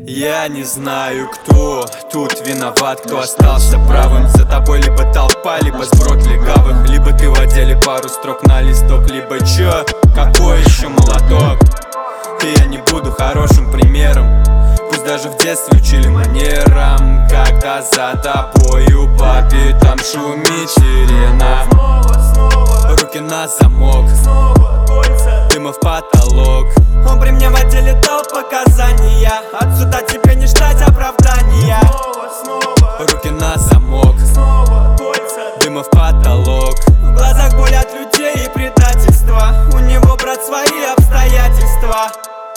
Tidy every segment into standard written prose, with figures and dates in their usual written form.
Я не знаю, кто тут виноват, кто остался правым. За тобой либо толпа, либо сброд легавых, либо ты в отделе пару строк на листок, либо чё, какой еще молоток. И я не буду хорошим примером, пусть даже в детстве учили манерам. Когда за тобою по пятам шумит сирена, руки на замок, дыма в потолок. Он при мне в отделе дал показания, отсюда тебе не ждать оправдания. Руки на замок, дыма в потолок. В глазах боль от людей и предательства, у него, брат, свои обстоятельства.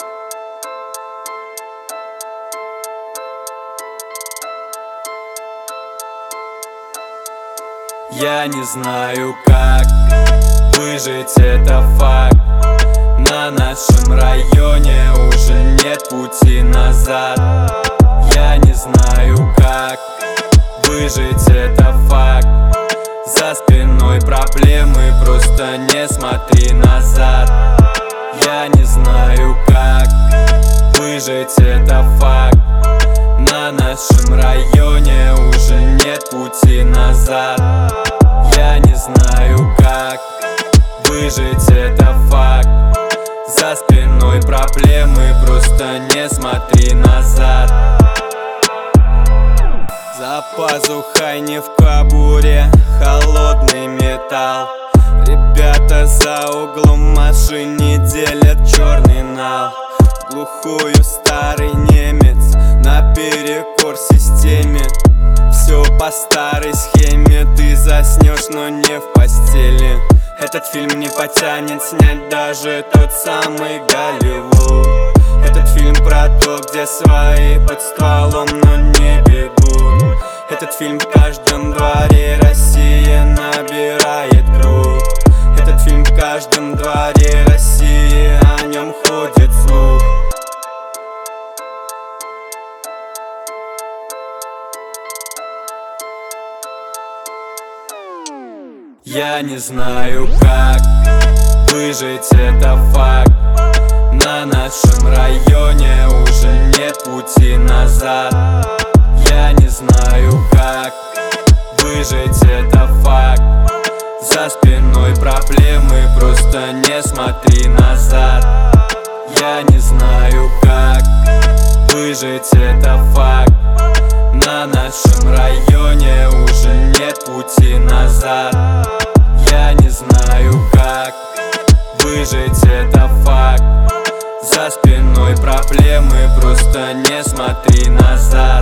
Я не знаю, как выжить, это факт. На нашем районе уже нет пути назад. Я не знаю, как выжить, это факт. За спиной проблемы, просто не смотри назад. Я не знаю, как выжить, это факт. На нашем районе уже нет пути назад. Я не знаю, как выжить, это факт. За спиной проблемы, просто не смотри назад. За пазухой не в кобуре холодный металл. Ребята за углом машине делят черный нал. Глухую старый немец наперекор системе. Все по старой схеме, ты заснешь, но не в постели. Этот фильм не потянет снять даже тот самый Голливуд. Этот фильм про то, где свои под стволом, но не бегут. Этот фильм в каждом дворе, Россия набирает круг. Этот фильм в каждом дворе России, о нем ходит слух. Я не знаю, как выжить, это факт. На нашем районе уже нет пути назад. Я не знаю, как выжить, это факт. За спиной проблемы, просто не смотри назад. Я не знаю, как выжить, это факт. На нашем районе уже нет пути назад. Я не знаю, как выжить, это факт. За спиной проблемы, просто не смотри назад.